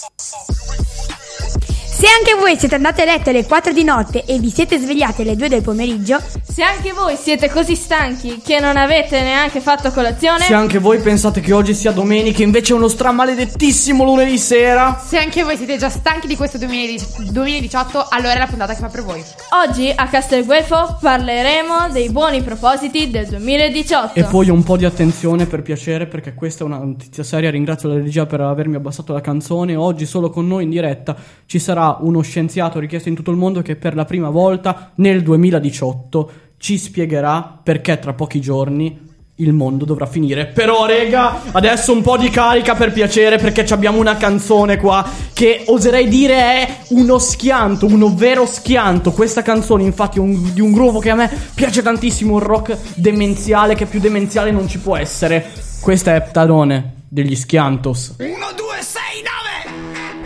Se anche voi siete andati a letto alle 4 di notte e vi siete svegliati alle 2 del pomeriggio, se anche voi siete così stanchi che non avete neanche fatto colazione, se anche voi pensate che oggi sia domenica e invece è uno stramaledettissimo lunedì sera, se anche voi siete già stanchi di questo 2018, allora è la puntata che fa per voi. Oggi a Castelguelfo parleremo dei buoni propositi del 2018. E poi un po' di attenzione, per piacere, perché questa è una notizia seria. Ringrazio la regia per avermi abbassato la canzone. Oggi solo con noi in diretta ci sarà uno scienziato richiesto in tutto il mondo che per la prima volta nel 2018 ci spiegherà perché tra pochi giorni il mondo dovrà finire. Però rega, adesso un po' di carica, per piacere, perché abbiamo una canzone qua che oserei dire è uno schianto, uno vero schianto. Questa canzone infatti è di un gruppo che a me piace tantissimo, un rock demenziale, che più demenziale non ci può essere. Questa è Ptadone degli Schiantos. 1, 2, 6, 9.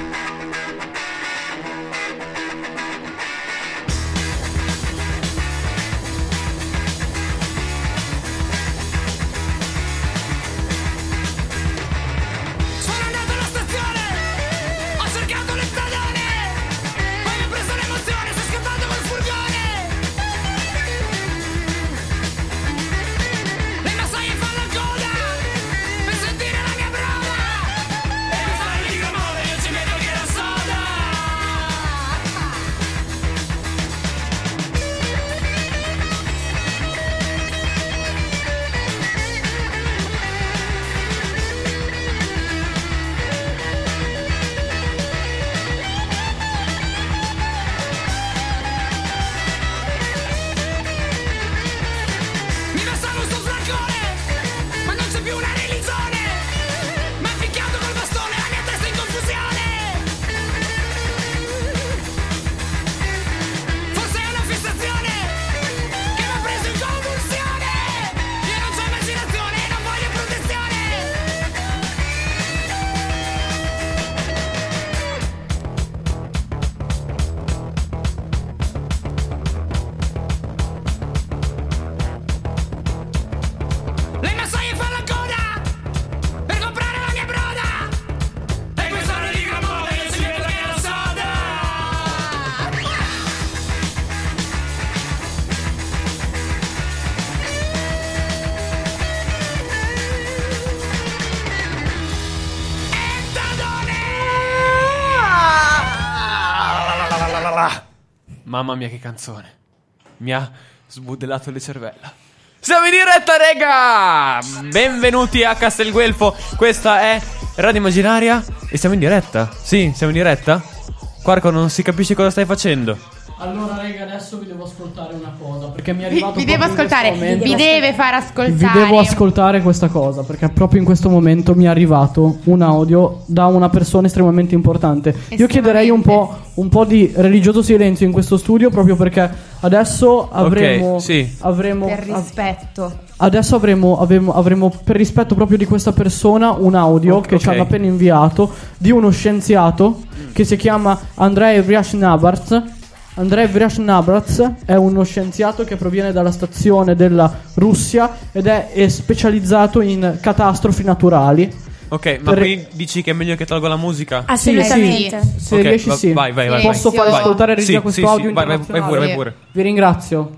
Mamma mia che canzone. Mi ha sbudellato le cervella. Siamo in diretta, rega! Benvenuti a Castelguelfo. Questa è Radio Immaginaria e siamo in diretta. Sì, siamo in diretta. Quarco, non si capisce cosa stai facendo. Allora raga, adesso vi devo ascoltare una cosa, perché mi è arrivato vi devo ascoltare, vi deve far ascoltare. Vi devo ascoltare questa cosa, perché proprio in questo momento mi è arrivato un audio da una persona estremamente importante. Io chiederei un po' di religioso silenzio in questo studio, proprio perché adesso avremo per rispetto. Adesso avremo per rispetto proprio di questa persona un audio che ci hanno appena inviato di uno scienziato che si chiama Andrei Vryash-Nabarz. Andrei Vryash-Nabarz è uno scienziato che proviene dalla stazione della Russia ed è specializzato in catastrofi naturali. Ok, ma quindi dici che è meglio che tolgo la musica? Assolutamente. Sì. Se riesci, sì. Vai. Posso far ascoltare regia questo audio? Vai pure. Vi ringrazio.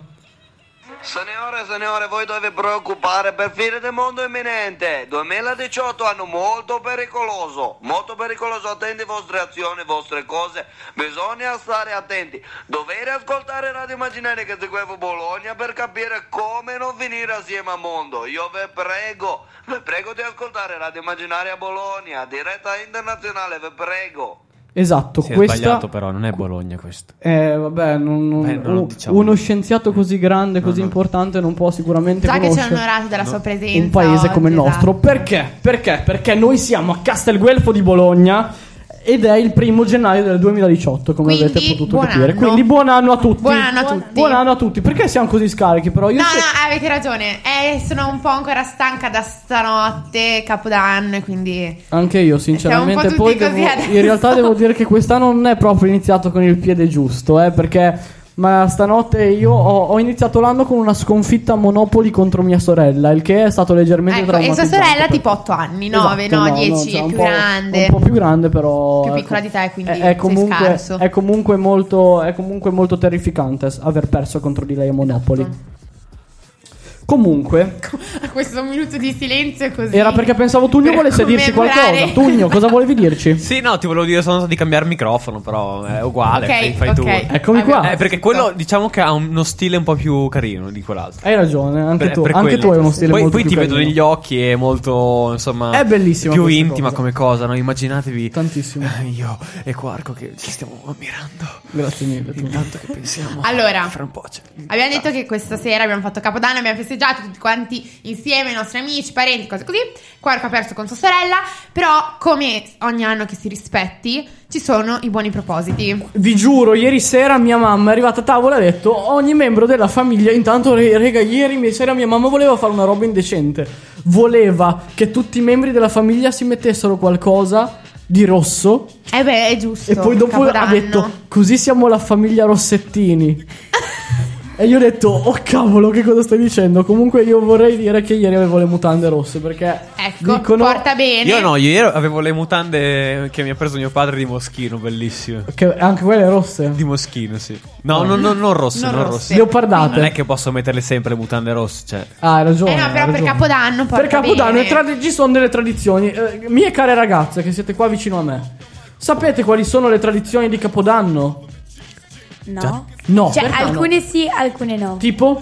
Signore, voi dovete preoccupare per fine del mondo imminente. 2018 anno molto pericoloso, attenti vostre azioni, vostre cose, bisogna stare attenti. Dovete ascoltare Radio Immaginaria che seguivo Bologna per capire come non finire assieme al mondo. Io vi prego di ascoltare Radio Immaginaria Bologna, diretta internazionale, vi prego. Esatto, è sbagliato, però non è Bologna questo. Vabbè, non diciamo. Uno scienziato così grande, così importante non può sicuramente conoscere. Già che ci hanno onorato della sua presenza un paese oggi, come il nostro. Perché? Perché noi siamo a Castelguelfo di Bologna ed è il 1° gennaio del 2018, come avete potuto capire. Quindi buon anno a tutti. Buon anno a tutti. Perché siamo così scarichi? Però io avete ragione. Sono un po' ancora stanca da stanotte, Capodanno, quindi anche io sinceramente. Poi in realtà devo dire che quest'anno non è proprio iniziato con il piede giusto, perché Ma stanotte io ho iniziato l'anno con una sconfitta a Monopoli contro mia sorella, il che è stato leggermente Ecco, e traumatizzante. sua sorella tipo 8 anni, 9, Esatto, no, 10, cioè è un più po', grande. un po' più grande, però Più piccola di te, quindi è sei comunque, scarso. è comunque molto terrificante aver perso contro di lei a Monopoli. Esatto. Comunque Questo minuto di silenzio così. era perché pensavo Tugno Per volesse dirci commemorare. qualcosa. Tugno, cosa volevi dirci? Sì, no, ti volevo dire solo di cambiare microfono, però è uguale, Ok, fai tu. ok. Eccomi qua. Perché quello diciamo che ha uno stile un po' più carino di quell'altro. Hai ragione, anche tu. Per Anche quello. tu hai uno stile poi, molto poi più ti vedo carino. negli occhi, è molto, insomma, È bellissima più questa intima cosa. come cosa, no? Immaginatevi Tantissimo. io e Quarco che ci stiamo ammirando. Grazie mille. Tugno. Intanto che pensiamo. Allora, fra un po' c'è. abbiamo detto che questa sera abbiamo fatto Capodanno, abbiamo festeggiato tutti quanti insieme, i nostri amici, parenti, cose così. Quarco ha perso con sua sorella, però come ogni anno che si rispetti, ci sono i buoni propositi. Vi giuro, ieri sera mia mamma è arrivata a tavola e ha detto ogni membro della famiglia, intanto rega, ieri sera mia mamma voleva fare una roba indecente. Voleva che tutti i membri della famiglia si mettessero qualcosa di rosso Eh beh, è giusto. e poi dopo Capodanno. ha detto così siamo la famiglia Rossettini. E io ho detto oh cavolo, che cosa stai dicendo? Comunque io vorrei dire che ieri avevo le mutande rosse perché Ecco, dicono porta bene. Io no, ieri avevo le mutande che mi ha preso mio padre di Moschino, bellissime. che anche quelle rosse. Di Moschino, sì. No, non rosse, Non non rosse. rosse. Leopardate. Non è che posso metterle sempre le mutande rosse, cioè. Ah, hai ragione. No, però hai per ragione. Capodanno porta Per Capodanno bene. ci sono delle tradizioni. Mie care ragazze che siete qua vicino a me, sapete quali sono le tradizioni di Capodanno? No? No, Cioè, perché no? alcune sì, alcune no. Tipo?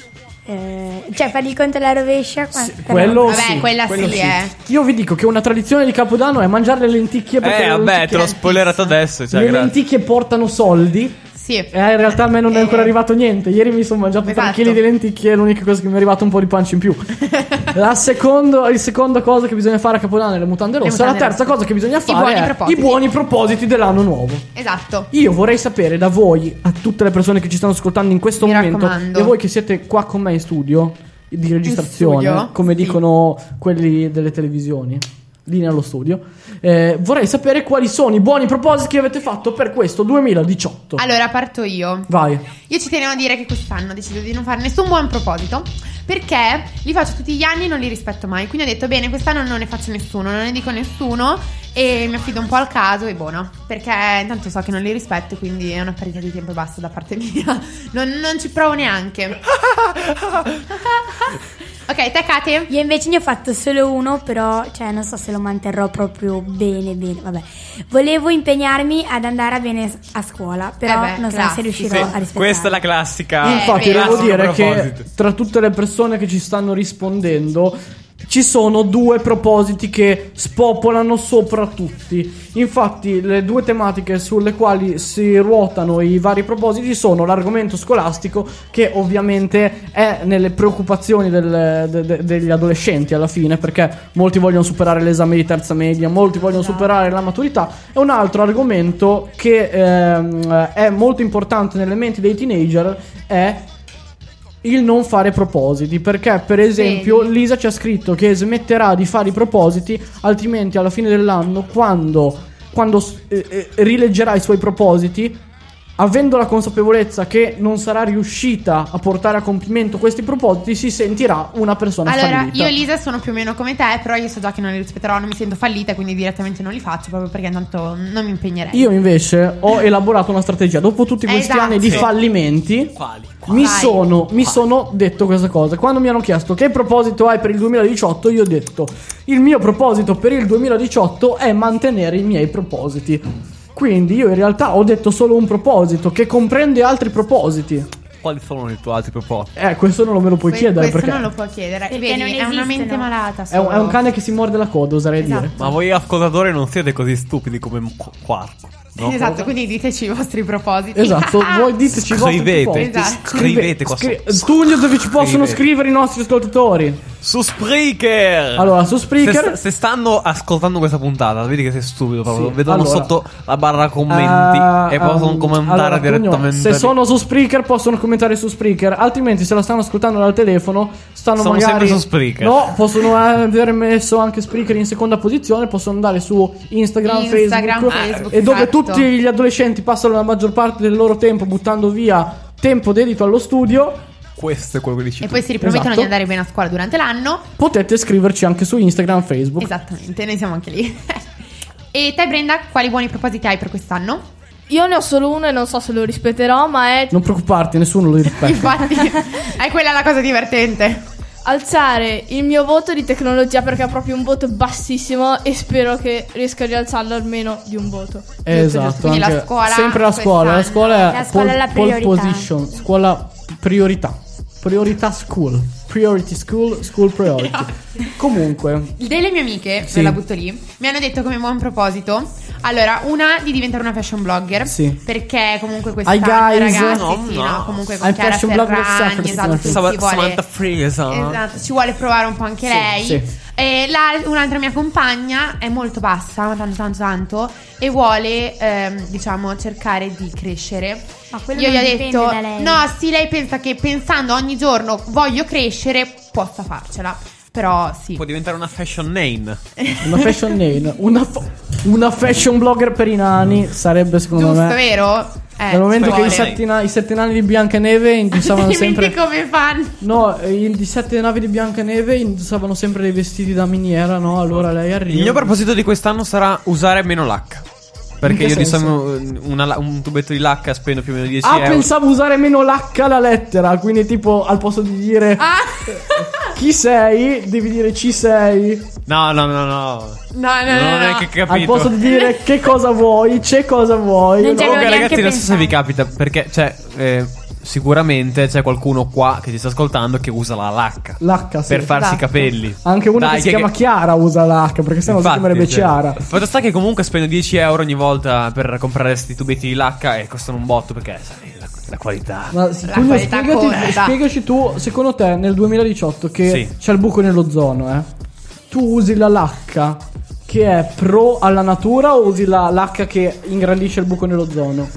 Cioè, fargli il conto alla rovescia. Quello Vabbè, sì, quella quello sì, Io vi dico che una tradizione di Capodanno è mangiare le lenticchie perché le Vabbè, lenticchie- te l'ho spoilerato adesso, cioè, le grazie. lenticchie portano soldi. Sì. In realtà a me non è ancora arrivato niente. Ieri mi sono mangiato 3 Esatto. kg di lenticchie. È l'unica cosa che mi è arrivato un po' di pancia in più. Il seconda cosa che bisogna fare a Capodanno è le mutande rosse. mutande La terza rosse. cosa che bisogna I fare buoni è propositi. i buoni propositi dell'anno nuovo. Esatto. Io vorrei sapere da voi, a tutte le persone che ci stanno ascoltando in questo Mi momento, raccomando. e voi che siete qua con me in studio di registrazione, studio? come Sì. dicono quelli delle televisioni, lì nello studio, vorrei sapere quali sono i buoni propositi che avete fatto per questo 2018. Allora, parto io. Vai. Io ci tenevo a dire che quest'anno ho deciso di non fare nessun buon proposito perché li faccio tutti gli anni e non li rispetto mai. Quindi ho detto bene, quest'anno non ne faccio nessuno, non ne dico nessuno e mi affido un po' al caso e buono. Perché intanto so che non li rispetto, quindi è una perdita di tempo e basta da parte mia. Non ci provo neanche. Ok, te Kate? Io invece ne ho fatto solo uno, però, cioè, non so se lo manterrò proprio bene, vabbè. Volevo impegnarmi ad andare a bene a scuola, però beh, non so se classico. riuscirò Sì, a rispettare. questa è la classica. Infatti vero. devo dire Classico che proposito. tra tutte le persone che ci stanno rispondendo ci sono 2 propositi che spopolano sopra tutti. Infatti le 2 tematiche sulle quali si ruotano i vari propositi sono l'argomento scolastico, che ovviamente è nelle preoccupazioni degli adolescenti alla fine, perché molti vogliono superare l'esame di terza media, molti vogliono superare la maturità. E un altro argomento che è molto importante nelle menti dei teenager è il non fare propositi, perché per esempio Vedi? Lisa ci ha scritto che smetterà di fare i propositi, altrimenti alla fine dell'anno quando rileggerà i suoi propositi, avendo la consapevolezza che non sarà riuscita a portare a compimento questi propositi, si sentirà una persona Allora, fallita. io e Lisa sono più o meno come te, però io so già che non li rispetterò, non mi sento fallita, quindi direttamente non li faccio, proprio perché tanto non mi impegnerei. Io invece ho elaborato una strategia. Dopo tutti questi Esatto. anni di Sì. fallimenti, Quali? mi Vai. sono detto questa cosa. Quando mi hanno chiesto che proposito hai per il 2018, io ho detto il mio proposito per il 2018 è mantenere i miei propositi. Quindi io in realtà ho detto solo un proposito che comprende altri propositi. Quali sono i tuoi altri propositi? Questo non me lo puoi chiedere Questo perché non lo può chiedere. Perché Vedi, non è una esistono. mente malata. è un cane che si morde la coda, oserei Esatto. dire. Ma voi ascoltatori non siete così stupidi come Quarco, no? Esatto, quindi diteci i vostri propositi. Esatto, voi diteci i vostri Scrivete. propositi. Esatto. Scrivete qua Studio dove ci possono Scrivete. scrivere i nostri ascoltatori. Su Spreaker. Allora, su Spreaker Se stanno ascoltando questa puntata, vedi che sei stupido proprio. Sì. Vedono Allora, sotto la barra commenti e possono commentare allora, Tugno, direttamente. se sono su Spreaker possono commentare su Spreaker, altrimenti se la stanno ascoltando dal telefono stanno Sono magari sempre su Spreaker. No, possono aver messo anche Spreaker in seconda posizione, possono andare su Instagram, Facebook, Facebook. e dove tutti tutti gli adolescenti passano la maggior parte del loro tempo buttando via tempo dedito allo studio, Questo è quello che dici E tu. poi si ripromettono Esatto. di andare bene a scuola durante l'anno. potete scriverci anche su Instagram, Facebook. Esattamente, noi siamo anche lì. E te, Brenda, quali buoni propositi hai per quest'anno? Io ne ho solo uno e non so se lo rispetterò, ma è Non preoccuparti, nessuno lo rispetta. Infatti, è quella la cosa divertente. alzare il mio voto di tecnologia, perché è proprio un voto bassissimo e spero che riesca a rialzarlo almeno di un voto. Esatto, Quindi la anche- scuola sempre la scuola. La quest'anno. scuola è La scuola è la pole priorità. position, scuola priorità. Priorità school. Priority school, school priority. Comunque, Delle mie amiche, Sì. ve la butto lì, mi hanno detto come buon proposito. Allora, una di diventare una fashion blogger. Sì. Perché comunque Hi, quest'anno, guys. ragazzi, No, sì, no. no, comunque con I'm Chiara fashion blogger Ferragni, esatto, Samantha ci vuole, Samantha Freeza. esatto, ci vuole provare un po' anche Sì, lei. sì. E un'altra mia compagna è molto bassa, tanto, e vuole, diciamo, cercare di crescere. Ma quello Io gli non ho dipende detto, da lei. no, sì, lei pensa che pensando ogni giorno voglio crescere, possa farcela. Però sì. Può diventare una fashion name. una fashion name, una fashion blogger per i nani sarebbe secondo Giusto, me. vero? Nel momento ci che vuole. i sette nani di Biancaneve indossavano sempre. Altrimenti come fanno? No, i sette navi di Biancaneve indossavano sempre dei vestiti da miniera, no? Allora lei arriva. Il mio proposito di quest'anno sarà usare meno lacca. Perché In che io di senso? solito un tubetto di lacca spendo più o meno 10 Ah, euro. pensavo usare meno l'H alla lettera. Quindi, tipo, al posto di dire Ah! chi sei, devi dire ci sei. No. No. Non è che Al capito. posto di dire che cosa vuoi, c'è cosa vuoi. Non ci avevo Comunque, neanche ragazzi, non so se vi pensato. capita. Perché, sicuramente c'è qualcuno qua che ci sta ascoltando che usa la lacca L'H, sì. per farsi i esatto. capelli. Anche una Dai, che si chiama Chiara usa l'H, perché sennò si Infatti, chiamerebbe cioè, Chiara. fatto sta che comunque spendo 10 euro ogni volta per comprare questi tubetti di lacca e costano un botto perché sai, la qualità. Ma sì, La Giulio, qualità conta. spiegaci tu, secondo te, nel 2018 che Sì. c'è il buco nell'ozono, tu usi la lacca che è pro alla natura o usi la lacca che ingrandisce il buco nell'ozono?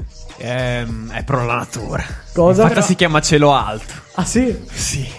È pro la natura. Cosa? Infatti si chiama cielo alto. Ah sì? Sì.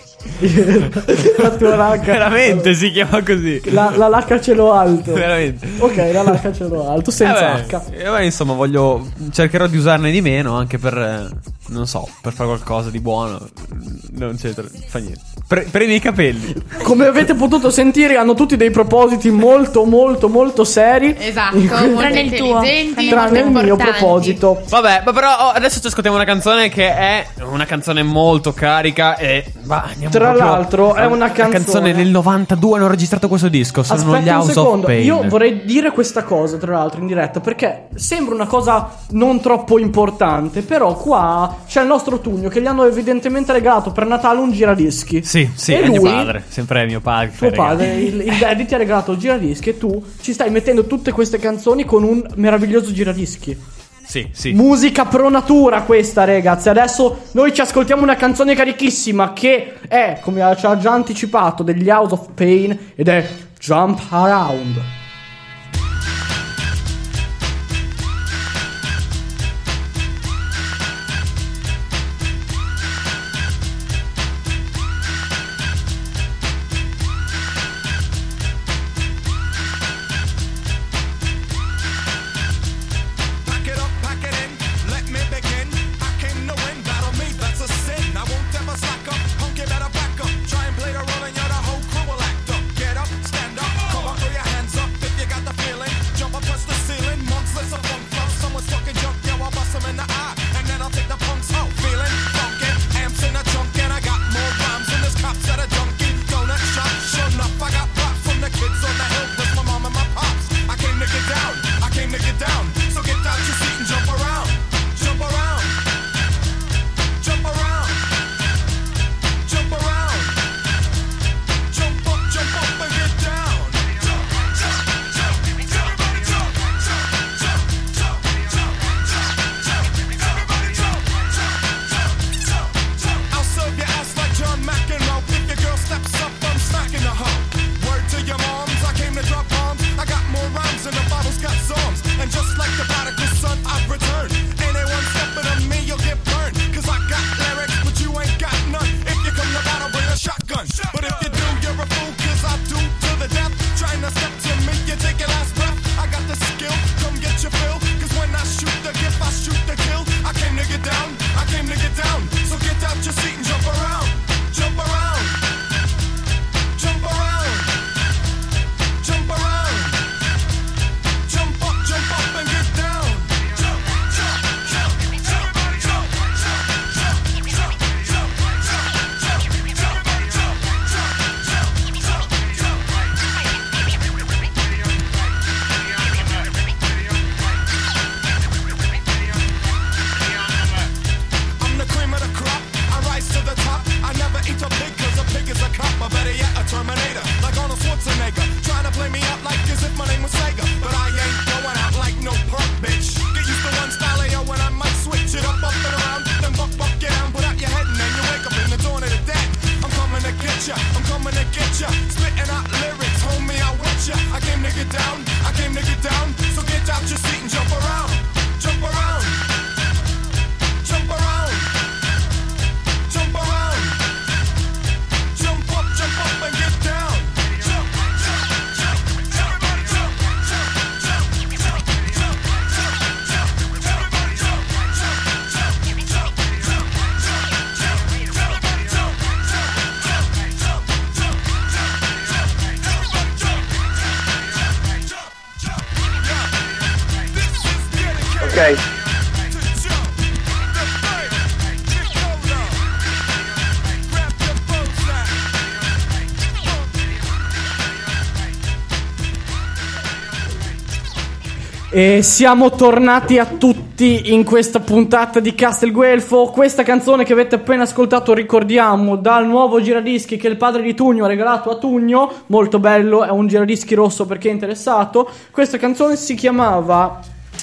La tua lacca. Veramente si chiama così. La lacca a cielo alto. Veramente. Ok, la lacca a cielo alto, senza H. Insomma, cercherò di usarne di meno anche per, non so, per fare qualcosa di buono. Non c'entra, fa niente. Per i miei capelli. Come avete potuto sentire, hanno tutti dei propositi molto, molto, molto seri. Esatto, In cui- molto Tranne il tuo. intelligenti, Tranne il molto mio importanti. proposito. Vabbè, ma però adesso ci ascoltiamo una canzone che è una canzone molto carica e andiamo Tra proprio l'altro è una canzone del 92 hanno registrato questo disco, sono gli Aspetta un House of secondo, Pain. io vorrei dire questa cosa tra l'altro in diretta perché sembra una cosa non troppo importante, però qua c'è il nostro Tugno che gli hanno evidentemente regalato per Natale un giradischi. Sì, E è mio lui, padre, sempre mio padre. tuo padre, il daddy ti ha regalato il giradischi e tu ci stai mettendo tutte queste canzoni con un meraviglioso giradischi. Sì. Musica pro natura questa, ragazzi. Adesso noi ci ascoltiamo una canzone carichissima che è, come ci ha già anticipato, degli House of Pain ed è Jump Around. Pack it in, let me begin. I came to win, battle me, that's a sin. I won't ever slack up, punk, you better back up. Try and play the role and you're the whole crew will act up. Get up, stand up, come on, throw your hands up if you got the feeling. Jump up, touch the ceiling, monks, let's a funk flow. Someone's talking junk, yo, I'll bust them in the eye. And then I'll take the punks out, feeling funky. Amps in a trunk and I got more rhymes than this cops at a junkie donut shop. Sure enough, I got props from the kids on the hill, plus my mom and my pops. I came to get down, I came to get down. So get out your seat and jump around, jump around, jump around, jump around, jump up and get down. Jump, jump, jump, everybody jump, jump, jump, jump, jump, jump, jump, everybody jump, jump, jump, jump, jump. I'll serve your ass like John McEnroe. If your girl steps up, I'm smacking the hoe. Word to your moms, I came to drop bombs. I got more rhymes than the Bible's got psalms. And just like the prodigal son, I've returned. Anyone stepping on me, you'll get burned. Cause I got lyrics, but you ain't got none. If you come to battle, bring a shotgun. But if you do, you're a fool, cause I do to the death. Trying to step to me, you take your last breath. I got the skill, come get your fill. Cause when as if my name was Sega. But I ain't going out like no punk bitch. Get used to one style of yo when I might switch it up and around. Then buck, get down, put out your head and then you wake up in the dawn of the dead. I'm coming to get ya, I'm coming to get ya. Spitting out lyrics, homie, I want ya. I came to get down, I came to get down. So get out your seat and jump around, jump around, jump around, jump around, jump up and get down. Jump, jump, jump, everybody jump, jump, jump, jump, jump, jump, jump, everybody jump, jump, jump, jump, jump, jump, everybody jump, jump, jump, jump, everybody jump, jump, yeah. This is dedicated. Ok. E siamo tornati a tutti in questa puntata di Castelguelfo. Questa canzone che avete appena ascoltato, ricordiamo, dal nuovo giradischi che il padre di Tugno ha regalato a Tugno. Molto bello, è un giradischi rosso per chi è interessato. Questa canzone si chiamava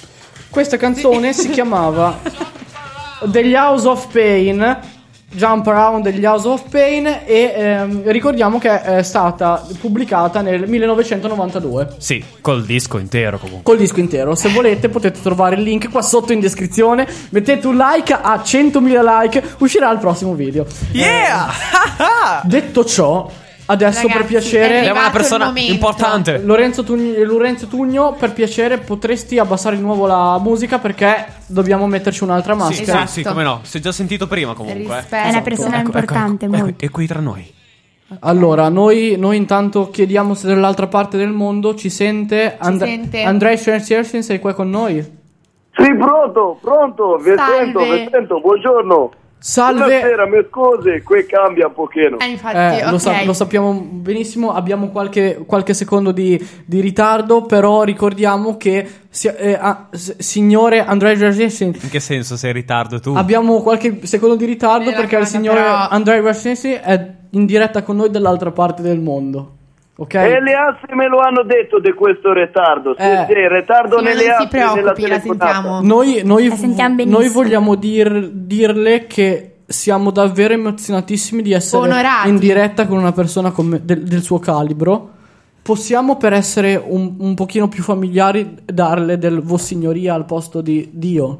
The House of Pain, Jump Around degli House of Pain. E ricordiamo che è stata pubblicata nel 1992. Sì, col disco intero comunque. Col disco intero. Se volete potete trovare il link qua sotto in descrizione. Mettete un like, a 100.000 like uscirà il prossimo video. Yeah! Detto ciò, adesso, Ragazzi, per piacere, è Abbiamo una persona il momento. importante. Lorenzo Tugno, per piacere potresti abbassare di nuovo la musica perché dobbiamo metterci un'altra Sì, maschera. sì, sì, come no. Si è già sentito prima comunque. Rispetto. È una persona importante, molto. E qui tra noi. Allora, noi intanto chiediamo se dall'altra parte del mondo ci sente. sente. Andrei Scherzier, sei qua con noi? Sì, pronto, vi Salve. sento, buongiorno. Salve. Buonasera, mi scusi, qui cambia un pochino. Infatti, ok. Lo sappiamo benissimo, abbiamo qualche secondo di ritardo, però ricordiamo che signore Andrei Scherzier, In che senso sei in ritardo tu? abbiamo qualche secondo di ritardo Nella perché il cosa, signore però- Andrei Scherzier è in diretta con noi dall'altra parte del mondo. Ok? E le assi me lo hanno detto di questo ritardo. Sì, ritardo Sì, ma nelle non si assi nella preoccupi, la telefonata. sentiamo. La sentiamo benissimo. Noi vogliamo dirle che siamo davvero emozionatissimi di essere Onorati. in diretta con una persona del suo calibro. Possiamo, per essere un pochino più familiari, darle del Vossignoria al posto di Dio?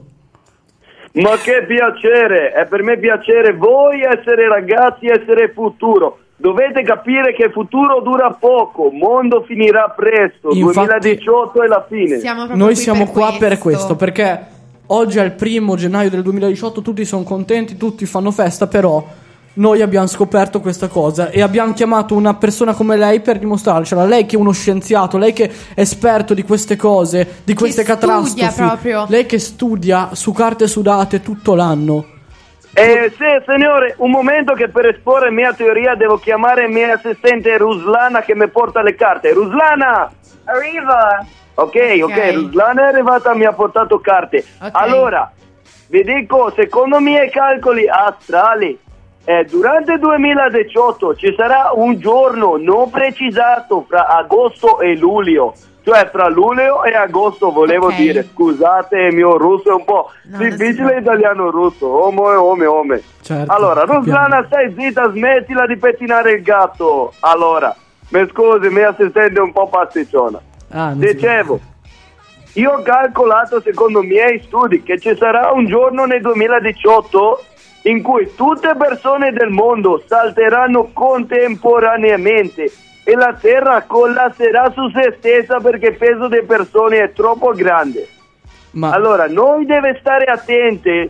Ma che piacere, è per me piacere voi essere ragazzi, essere futuro. Dovete capire che il futuro dura poco, mondo finirà presto, Infatti, 2018 è la fine. Noi siamo qua per questo, perché oggi è il 1 gennaio del 2018, tutti sono contenti, tutti fanno festa, però noi abbiamo scoperto questa cosa e abbiamo chiamato una persona come lei per dimostrarcela. Lei che è uno scienziato, lei che è esperto di queste cose, di queste catastrofi, studia proprio. lei che studia su carte sudate tutto l'anno. Sì, signore, un momento che per esporre mia teoria devo chiamare mia assistente Ruslana che mi porta le carte. Ruslana! Arriva. Ok, Ruslana è arrivata, mi ha portato carte. Ok. Allora, vi dico, secondo i miei calcoli astrali, durante il 2018 ci sarà un giorno non precisato fra agosto e luglio. Cioè fra luglio e agosto volevo Ok. dire, scusate il mio russo è un po' No, non si difficile italiano russo, ome. Certo, Allora, capiamo. Ruslana, stai zitta, smettila di pettinare il gatto. Allora, mi scusi, mia assistente è un po' pasticciona. Non si Dicevo, io ho calcolato secondo i miei studi che ci sarà un giorno nel 2018 in cui tutte le persone del mondo salteranno contemporaneamente e la terra collasserà su se stessa perché il peso delle persone è troppo grande. Ma Allora, noi deve stare attente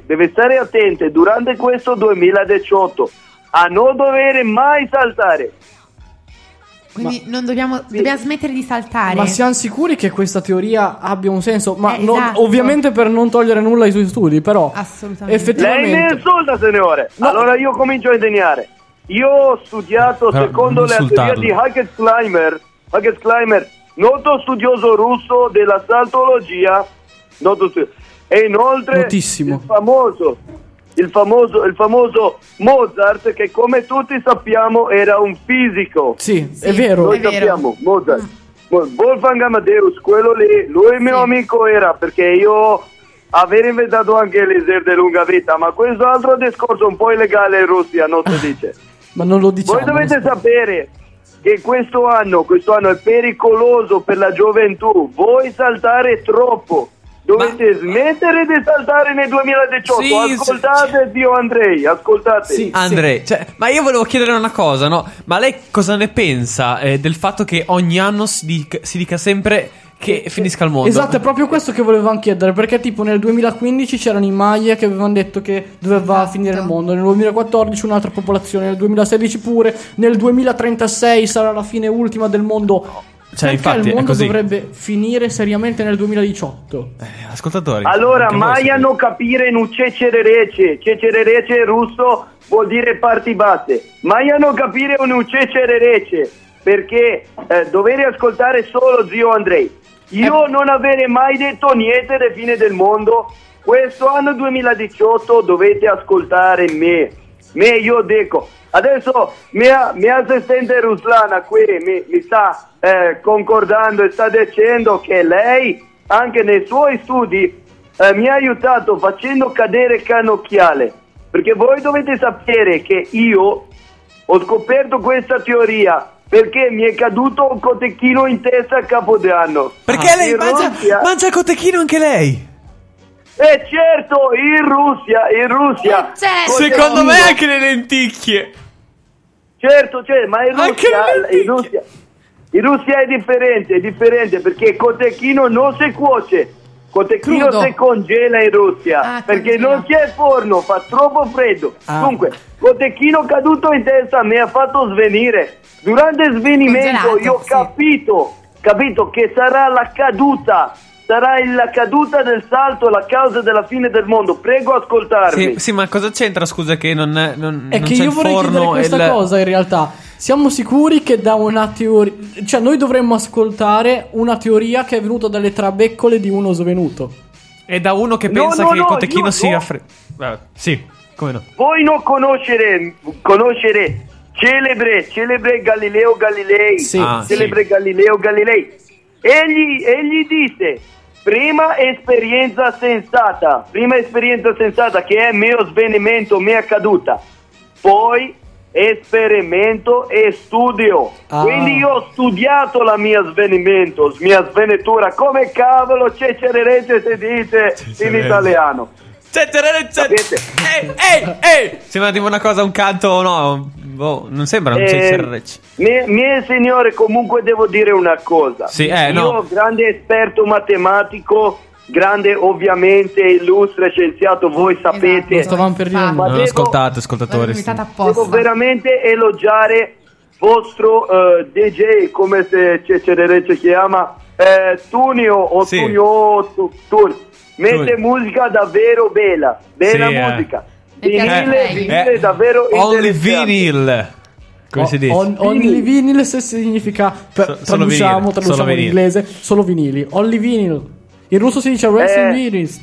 durante questo 2018 a non dover mai saltare. Quindi non dobbiamo smettere di saltare. Ma siamo sicuri che questa teoria abbia un senso? Ma Esatto. ovviamente per non togliere nulla ai suoi studi, però Assolutamente. Lei effettivamente mi insulta, signore. No. Allora io comincio a insegnare. Io ho studiato Però secondo non la teoria di insultarlo. Hackett Clymer, noto studioso russo della saltologia, e inoltre Notissimo. il famoso Mozart, che come tutti sappiamo era un fisico. sì, è vero. Noi È vero. sappiamo, Mozart. Wolfgang Amadeus, quello lì, lui mio amico era, perché io aver inventato anche l'eser di lunga vita, ma questo altro discorso è un po' illegale in Russia, non si dice. Ma non lo diciamo. Voi dovete sapere che questo anno è pericoloso per la gioventù. Voi saltare troppo. Dovete smettere di saltare nel 2018. Sì, ascoltate Dio Andrei, ascoltate. Sì. Andrei, cioè, ma io volevo chiedere una cosa, no? Ma lei cosa ne pensa del fatto che ogni anno si dica sempre che finisca il mondo? Esatto, è proprio questo che volevo anche chiedere, perché tipo nel 2015 c'erano i Maya che avevano detto che doveva finire il mondo, nel 2014 un'altra popolazione, nel 2016 pure, nel 2036 sarà la fine ultima del mondo. Cioè, perché infatti, il è mondo così. dovrebbe finire seriamente nel 2018? Ascoltatori. Allora, anche voi Maya sapete. non capire in cecererece. Cecererece in russo vuol dire parti basse. Maya non capire un cecererece, perché dover ascoltare solo zio Andrei. Io non avere mai detto niente di fine del mondo. Questo anno 2018 dovete ascoltare me. Io dico. Adesso mia assistente Ruslana qui mi sta concordando e sta dicendo che lei, anche nei suoi studi, mi ha aiutato facendo cadere cannocchiale. Perché voi dovete sapere che io ho scoperto questa teoria perché mi è caduto un cotechino in testa a Capodanno. Perché lei In mangia il cotechino anche lei? Certo, in Russia. certo. Secondo me anche le lenticchie. Certo, ma Anche in Russia è differente perché cotechino non si cuoce, cotechino Crudo. si congela in Russia, perché congela. non c'è forno, fa troppo freddo. Dunque, cotechino caduto in testa mi ha fatto svenire. Durante il svenimento Congelato, io ho sì. capito che sarà la caduta del salto la causa della fine del mondo. Prego ascoltarmi. Sì, ma cosa c'entra, scusa, che non È non che c'è io il vorrei chiedere forno questa cosa in realtà. Siamo sicuri che da una teoria, cioè noi dovremmo ascoltare una teoria che è venuta dalle trabeccole di uno svenuto. E da uno che No, pensa no, che il no, cotechino io sia no. sì, come no? Voi non conoscere celebre Galileo Galilei. Sì. Celebre Galileo Galilei. Egli disse: prima esperienza sensata che è mio svenimento, mia caduta. Poi esperimento e studio. Quindi io ho studiato la mia svenitura. Come cavolo cecererete si dice in italiano. Sapete? Ehi! Sembra tipo una cosa, un canto, no? Boh, non sembra un cecerrecce. Mie signore, comunque devo dire una cosa. Sì, io, no. grande esperto matematico, grande ovviamente illustre scienziato, voi sapete. Lo stavamo per dire. Ma Non devo- ascoltate, ascoltatori. L'ho invitata Devo apposta. veramente elogiare vostro DJ, come se si chiama, Tunio o Sì. Tunio. Mette Tunio. musica davvero bella Sì, musica. Mi piace Vinile davvero Only interessante. vinyl. Come si dice? Only vinyl se significa Solo traduciamo vinili, solo in inglese solo vinili. Only vinyl. In russo si dice wrestling vinyls.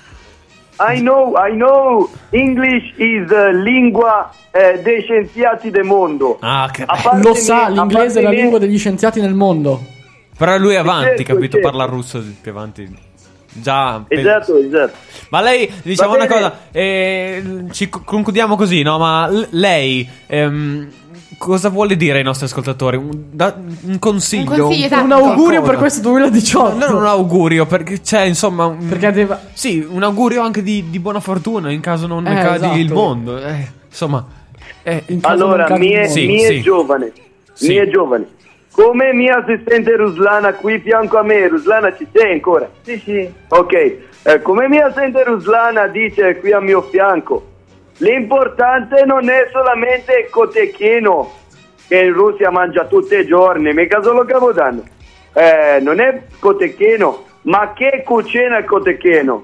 I know. English is lingua dei scienziati del mondo. Ah, che A parte Lo me- sa, a l'inglese è parte la me- lingua degli scienziati nel mondo. Però lui è avanti, Certo, capito? certo. Parla russo più avanti. Già. Esatto. Ma lei, diciamo Va una bene. cosa, ci concludiamo così, no? Ma lei, cosa vuole dire ai nostri ascoltatori? Un consiglio? Un consiglio, esatto. Un augurio Qualcosa. per questo 2018. Non un augurio, perché c'è, insomma. Perché deve... Sì, un augurio anche di buona fortuna in caso non cadi esatto. il mondo. Insomma. in caso Allora, non cadi il mie mondo. Sì. giovane. Sì. Mie giovani. Come mia assistente Ruslana qui fianco a me. Ruslana, ci sei ancora? Sì. Ok. Come mia assistente Ruslana dice qui a mio fianco, l'importante non è solamente il cotechino che in Russia mangia tutti i giorni, mica solo Capodanno. Non è cotechino, ma che cucina il cotechino?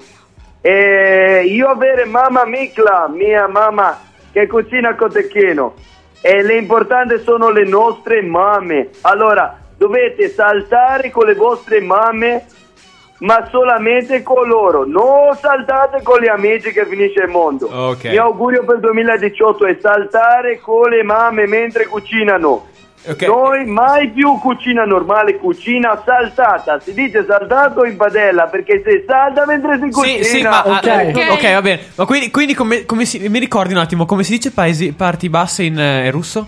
Io avere mamma Mikla, mia mamma, che cucina il cotechino. E l'importante sono le nostre mamme. Allora, dovete saltare con le vostre mamme, ma solamente con loro. Non saltate con gli amici che finisce il mondo. Ok. Mio augurio per il 2018 è saltare con le mamme mentre cucinano. Ok. Noi mai più cucina normale, cucina saltata. Si dice saltato in padella perché si salta mentre si cucina. Sì, ma Ok. va bene. Ma quindi come mi ricordi un attimo come si dice parti basse in russo?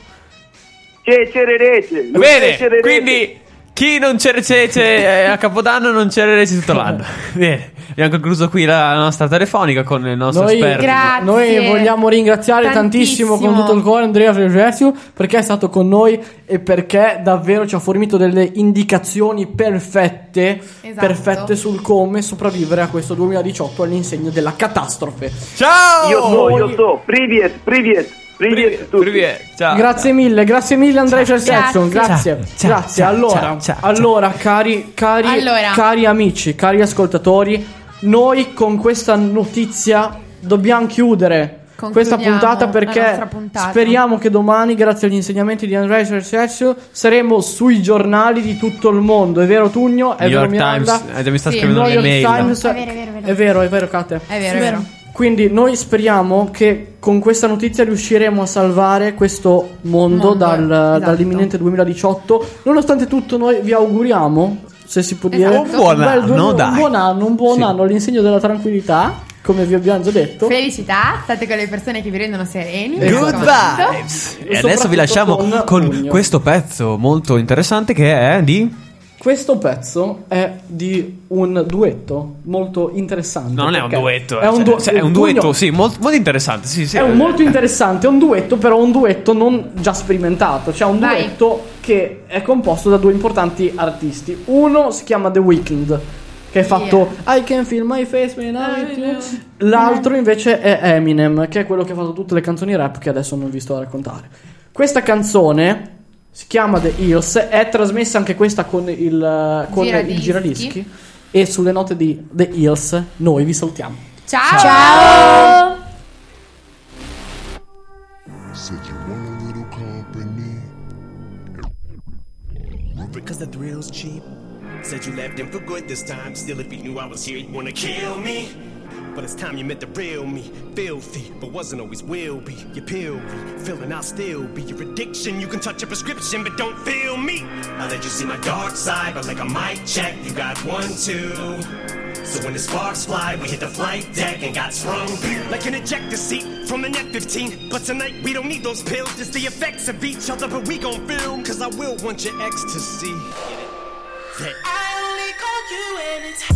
Cecerece. Bene, quindi chi non c'è recece a Capodanno non c'è recece tutto l'anno. Bene, abbiamo concluso qui la nostra telefonica con il nostro esperto. Grazie. Noi vogliamo ringraziare tantissimo con tutto il cuore Andrea Regersiu perché è stato con noi e perché davvero ci ha fornito delle indicazioni perfette sul come sopravvivere a questo 2018 all'insegna della catastrofe. Ciao! Io so. Privet. Tutti. Ciao. Grazie mille Andrea Regersiu. Grazie. Ciao. Allora, cari amici, cari ascoltatori, noi con questa notizia dobbiamo chiudere questa puntata perché speriamo che domani, grazie agli insegnamenti di Andrea Regersiu, saremo sui giornali di tutto il mondo. È vero Tugno? È New vero York Miranda? Times, mi sta Sì, scrivendo New York un'email. Times. È vero, Kate. È vero. Quindi noi speriamo che con questa notizia riusciremo a salvare questo mondo dall'imminente 2018. Nonostante tutto noi vi auguriamo, se si può dire, Un buon anno all'insegno della tranquillità, come vi abbiamo già detto. Felicità, state con le persone che vi rendono sereni. Good vibes. E adesso vi lasciamo con questo pezzo molto interessante che è di... Questo pezzo è di un duetto molto interessante. No, non è un duetto. È un duetto, Tugno, sì, molto interessante. Sì. È molto interessante, è un duetto, però un duetto non già sperimentato. Cioè un duetto che è composto da due importanti artisti. Uno si chiama The Weeknd, che ha fatto I Can Feel My Face When I'm With You. L'altro invece è Eminem, che è quello che ha fatto tutte le canzoni rap che adesso non vi sto a raccontare. Questa canzone si chiama The Hills, è trasmessa anche questa con il giradischi. E sulle note di The Hills noi vi salutiamo. Ciao. Said you want a little company. Because the thrill's cheap. Said you left him for good this time. Still, if he knew I was here, he'd wanna kill me. But it's time you met the real me. Filthy, but wasn't always will be. You pill me, feeling I'll still be your addiction. You can touch a prescription, but don't feel me. I'll let you see my dark side, but like a mic check, you got 1, 2. So when the sparks fly, we hit the flight deck and got sprung like an ejector seat from an F-15. But tonight we don't need those pills, just the effects of each other. But we gon' film, cause I will want your ecstasy. That I only call you when it's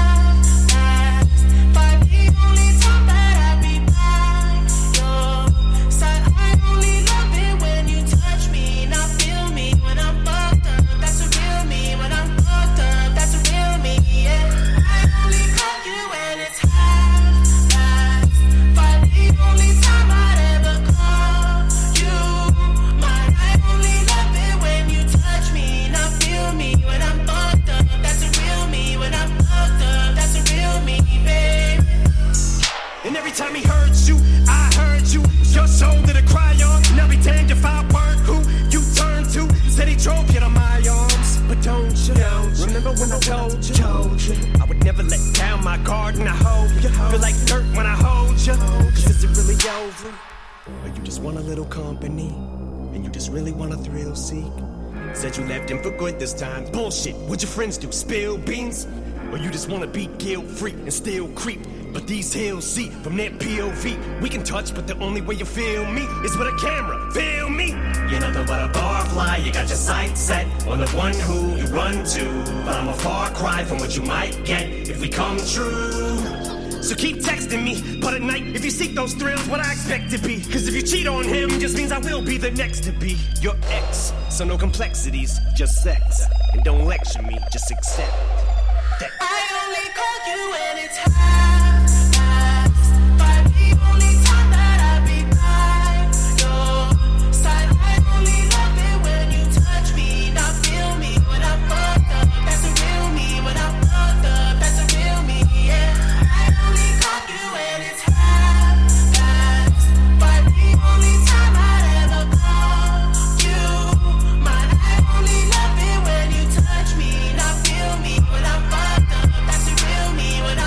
half-assed. By the only time that I be by your side. I only love it when you touch me, not feel me when I'm fucked up. That's a real me when I'm fucked up. That's a real me, yeah. I only call you when it's half-assed. By the only time I'd ever call you mine. I only love it when you touch me, not feel me when I'm fucked up. That's a real me when I'm fucked up. That's a real me, babe. And every time he heard you, I heard you. Your shoulder to cry on. Now be damned if I weren't who you turned to. Said he drove you to my arms. But don't you remember when I told you I would never let down my guard and I hope you feel like dirt when I hold you. Cause is it really over? Or you just want a little company? And you just really want a thrill seek? Said you left him for good this time. Bullshit, what'd your friends do? Spill beans? Or you just wanna be guilt-free and still creep? But these hills see from their POV. We can touch, but the only way you feel me is with a camera. Feel me? You're nothing but a barfly. You got your sights set on the one who you run to. But I'm a far cry from what you might get if we come true. So keep texting me, but at night, if you seek those thrills, what I expect to be. Cause if you cheat on him, just means I will be the next to be your ex. So no complexities, just sex. And don't lecture me, just accept that. I only call you when it's half-assed. By the only time that I be by your side. I only love it when you touch me, not feel me when I'm fucked up. That's a real me when I'm fucked up. That's a real me, yeah. I only call you when it's half-assed. By the only time I'd ever call you mine. I only love it when you touch me, not feel me when I'm fucked up. That's a real me when I'm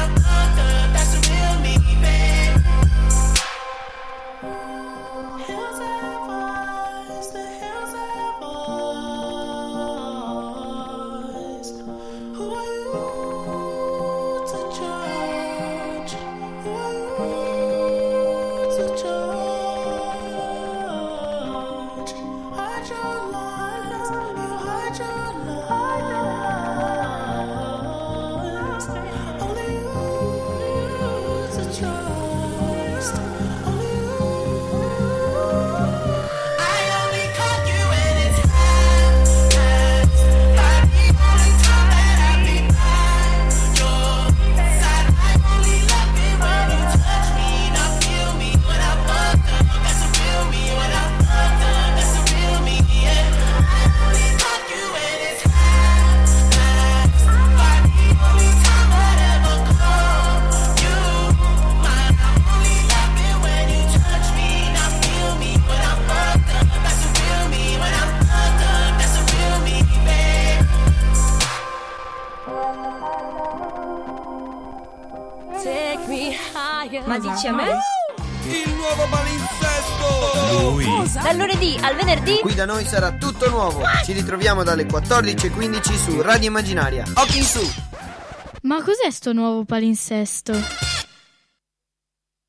Ma dici a me? Il nuovo palinsesto! Lui. Dal lunedì al venerdì? Qui da noi sarà tutto nuovo. Ci ritroviamo dalle 14:15 su Radio Immaginaria. Occhi in su! Ma cos'è sto nuovo palinsesto?